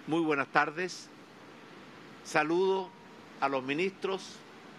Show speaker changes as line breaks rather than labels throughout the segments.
Muy buenas tardes. Saludo a los ministros,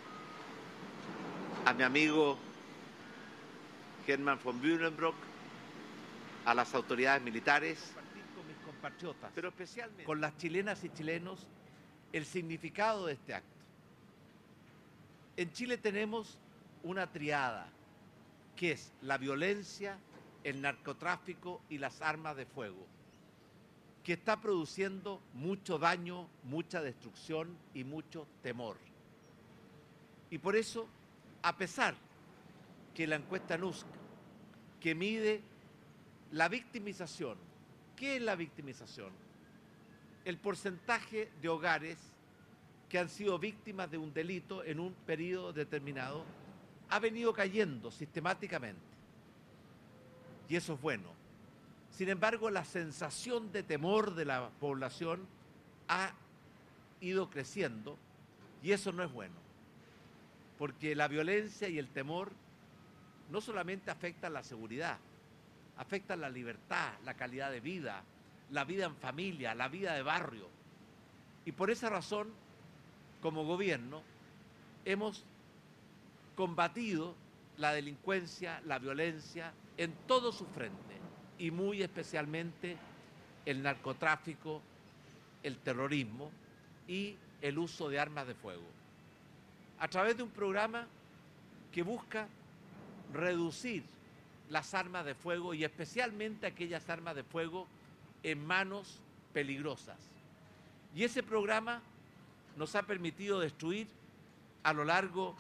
a mi amigo Hermann von Bühlenbrock, a las autoridades militares,
Con mis compatriotas,
pero especialmente
con las chilenas y chilenos, el significado de este acto. En Chile tenemos una triada, que es la violencia, el narcotráfico y las armas de fuego, que está produciendo mucho daño, mucha destrucción y mucho temor. Y por eso, a pesar que la encuesta NUSC, que mide la victimización, ¿qué es la victimización? El porcentaje de hogares que han sido víctimas de un delito en un periodo determinado ha venido cayendo sistemáticamente. Y eso es bueno. Sin embargo, la sensación de temor de la población ha ido creciendo y eso no es bueno. Porque la violencia y el temor no solamente afectan la seguridad, afectan la libertad, la calidad de vida, la vida en familia, la vida de barrio. Y por esa razón, como gobierno, hemos combatido la delincuencia, la violencia en todo su frente y muy especialmente el narcotráfico, el terrorismo y el uso de armas de fuego. A través de un programa que busca reducir las armas de fuego y especialmente aquellas armas de fuego en manos peligrosas. Y ese programa nos ha permitido destruir a lo largo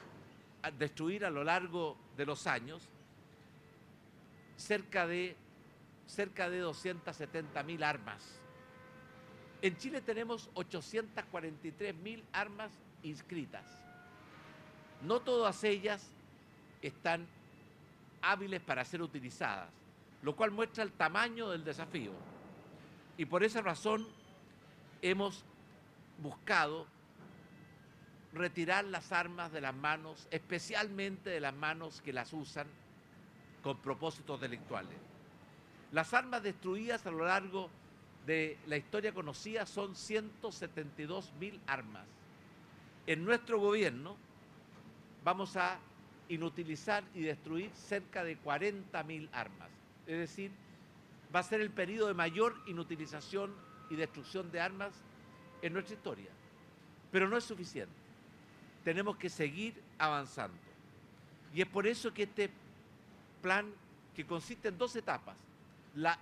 de los años cerca de 270.000 armas. En Chile tenemos 843.000 armas inscritas. No todas ellas están hábiles para ser utilizadas, lo cual muestra el tamaño del desafío. Y por esa razón hemos buscado retirar las armas de las manos, especialmente de las manos que las usan con propósitos delictuales. Las armas destruidas a lo largo de la historia conocida son 172.000 armas. En nuestro gobierno vamos a inutilizar y destruir cerca de 40.000 armas. Es decir, va a ser el periodo de mayor inutilización y destrucción de armas en nuestra historia. Pero no es suficiente. Tenemos que seguir avanzando. Y es por eso que este plan, que consiste en 2 etapas, la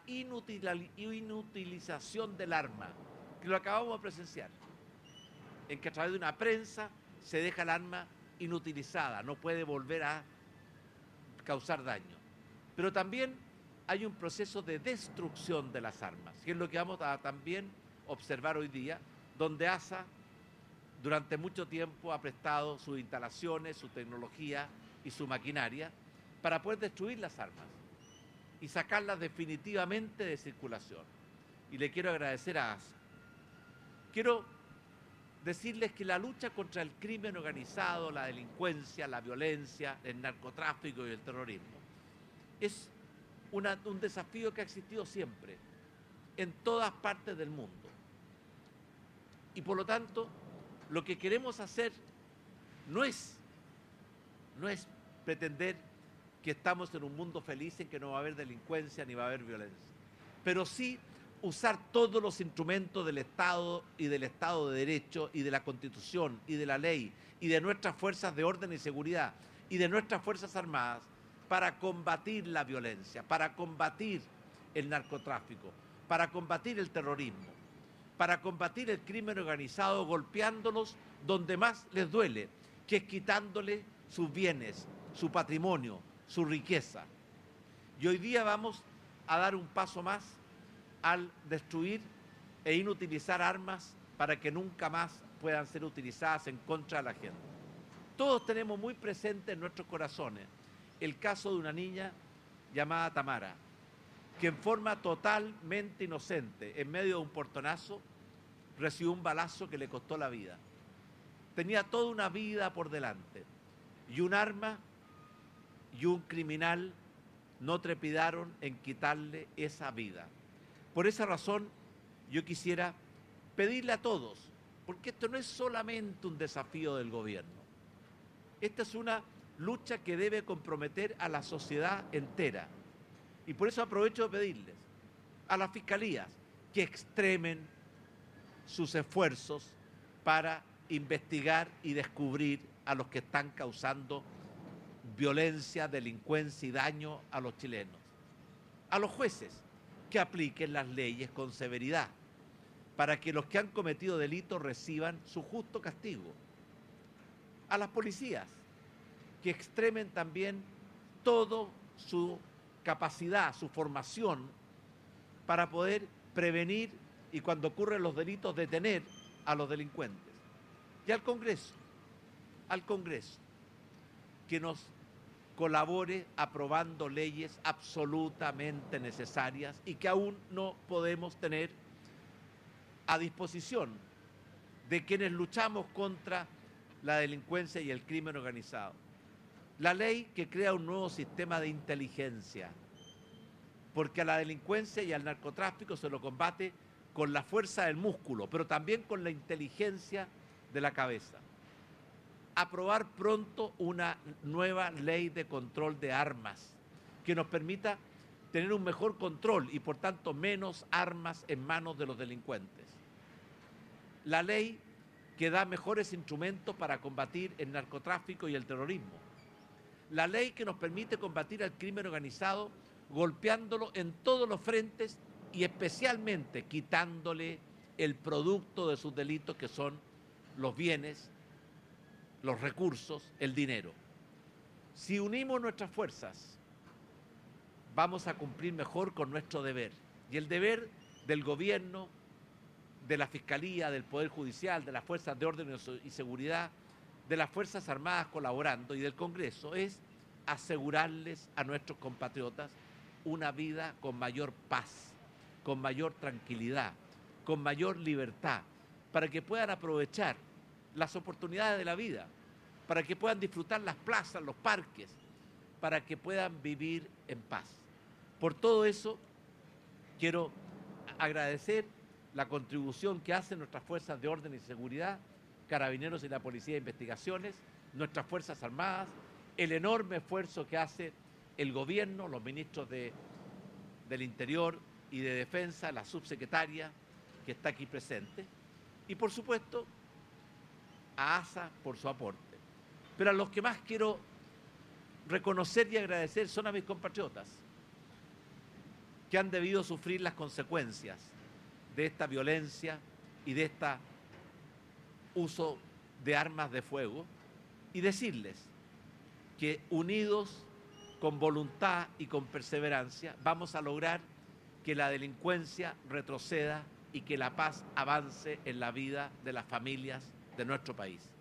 inutilización del arma, que lo acabamos de presenciar, en que a través de una prensa se deja el arma inutilizada, no puede volver a causar daño. Pero también hay un proceso de destrucción de las armas, que es lo que vamos a también observar hoy día, donde ASA durante mucho tiempo ha prestado sus instalaciones, su tecnología y su maquinaria para poder destruir las armas y sacarlas definitivamente de circulación. Y le quiero agradecer a ASA. Quiero decirles que la lucha contra el crimen organizado, la delincuencia, la violencia, el narcotráfico y el terrorismo es un desafío que ha existido siempre, en todas partes del mundo. Y por lo tanto, lo que queremos hacer no es pretender que estamos en un mundo feliz en que no va a haber delincuencia ni va a haber violencia, pero sí usar todos los instrumentos del Estado y del Estado de Derecho y de la Constitución y de la ley y de nuestras fuerzas de orden y seguridad y de nuestras Fuerzas Armadas para combatir la violencia, para combatir el narcotráfico, para combatir el terrorismo, para combatir el crimen organizado golpeándolos donde más les duele, que es quitándole sus bienes, su patrimonio, su riqueza. Y hoy día vamos a dar un paso más al destruir e inutilizar armas para que nunca más puedan ser utilizadas en contra de la gente. Todos tenemos muy presente en nuestros corazones el caso de una niña llamada Tamara, que en forma totalmente inocente, en medio de un portonazo, recibió un balazo que le costó la vida. Tenía toda una vida por delante y un arma y un criminal no trepidaron en quitarle esa vida. Por esa razón, yo quisiera pedirle a todos, porque esto no es solamente un desafío del gobierno, esta es una lucha que debe comprometer a la sociedad entera. Y por eso aprovecho de pedirles a las fiscalías que extremen sus esfuerzos para investigar y descubrir a los que están causando violencia, delincuencia y daño a los chilenos. A los jueces que apliquen las leyes con severidad para que los que han cometido delitos reciban su justo castigo. A las policías que extremen también toda su capacidad, su formación para poder prevenir y cuando ocurren los delitos detener a los delincuentes. Y al Congreso que nos colabore aprobando leyes absolutamente necesarias y que aún no podemos tener a disposición de quienes luchamos contra la delincuencia y el crimen organizado. La ley que crea un nuevo sistema de inteligencia, porque a la delincuencia y al narcotráfico se lo combate con la fuerza del músculo, pero también con la inteligencia de la cabeza. Aprobar pronto una nueva ley de control de armas que nos permita tener un mejor control y por tanto menos armas en manos de los delincuentes. La ley que da mejores instrumentos para combatir el narcotráfico y el terrorismo. La ley que nos permite combatir al crimen organizado golpeándolo en todos los frentes y especialmente quitándole el producto de sus delitos que son los bienes, los recursos, el dinero. Si unimos nuestras fuerzas, vamos a cumplir mejor con nuestro deber. Y el deber del gobierno, de la Fiscalía, del Poder Judicial, de las fuerzas de orden y seguridad, de las Fuerzas Armadas colaborando y del Congreso es asegurarles a nuestros compatriotas una vida con mayor paz, con mayor tranquilidad, con mayor libertad, para que puedan aprovechar las oportunidades de la vida, para que puedan disfrutar las plazas, los parques, para que puedan vivir en paz. Por todo eso, quiero agradecer la contribución que hacen nuestras fuerzas de orden y seguridad, Carabineros y la Policía de Investigaciones, nuestras Fuerzas Armadas, el enorme esfuerzo que hace el gobierno, los ministros del Interior y de Defensa, la subsecretaria que está aquí presente, y por supuesto a ASA por su aporte. Pero a los que más quiero reconocer y agradecer son a mis compatriotas que han debido sufrir las consecuencias de esta violencia y de este uso de armas de fuego y decirles que unidos con voluntad y con perseverancia vamos a lograr que la delincuencia retroceda y que la paz avance en la vida de las familias de nuestro país.